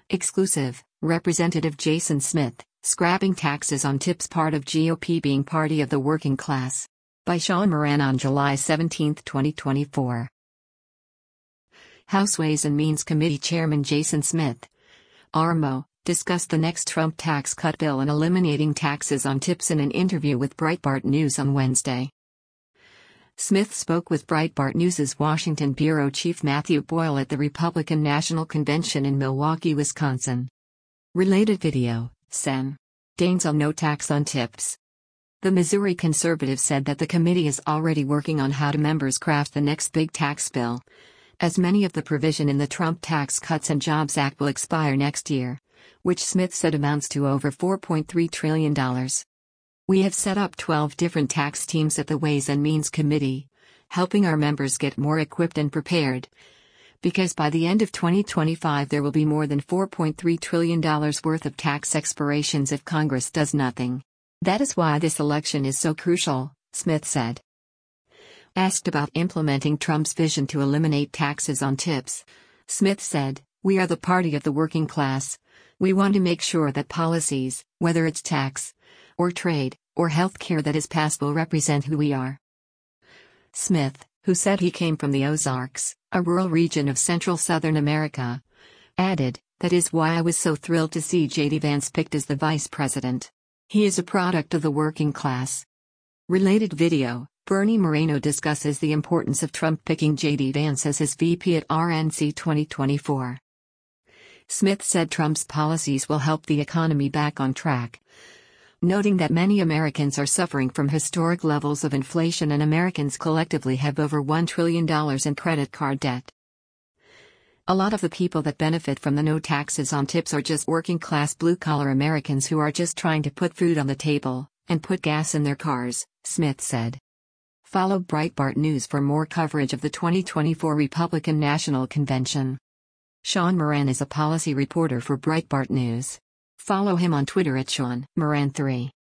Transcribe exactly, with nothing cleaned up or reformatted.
Exclusive, Representative Jason Smith, scrapping taxes on tips, part of G O P being party of the working class. By Sean Moran on July seventeenth, twenty twenty-four. House Ways and Means Committee Chairman Jason Smith, R M O, discussed the next Trump tax cut bill and eliminating taxes on tips in an interview with Breitbart News on Wednesday. Smith spoke with Breitbart News' Washington bureau chief Matthew Boyle at the Republican National Convention in Milwaukee, Wisconsin. Related video, Sen. Daines on no tax on tips. The Missouri conservative said that the committee is already working on how to members craft the next big tax bill, as many of the provision in the Trump Tax Cuts and Jobs Act will expire next year, which Smith said amounts to over four point three trillion dollars. We have set up twelve different tax teams at the Ways and Means Committee, helping our members get more equipped and prepared, because by the end of twenty twenty-five there will be more than four point three trillion dollars worth of tax expirations if Congress does nothing. That is why this election is so crucial, Smith said. Asked about implementing Trump's vision to eliminate taxes on tips, Smith said, "We are the party of the working class. We want to make sure that policies, whether it's tax, or trade, or health care that is passed will represent who we are." Smith, who said he came from the Ozarks, a rural region of central Southern America, added, "That is why I was so thrilled to see J D Vance picked as the vice president. He is a product of the working class." Related video, Bernie Moreno discusses the importance of Trump picking J D Vance as his V P at R N C twenty twenty-four. Smith said Trump's policies will help the economy back on track, noting that many Americans are suffering from historic levels of inflation and Americans collectively have over one trillion dollars in credit card debt. "A lot of the people that benefit from the no taxes on tips are just working-class blue-collar Americans who are just trying to put food on the table and put gas in their cars," Smith said. Follow Breitbart News for more coverage of the twenty twenty-four Republican National Convention. Sean Moran is a policy reporter for Breitbart News. Follow him on Twitter at Sean Moran three.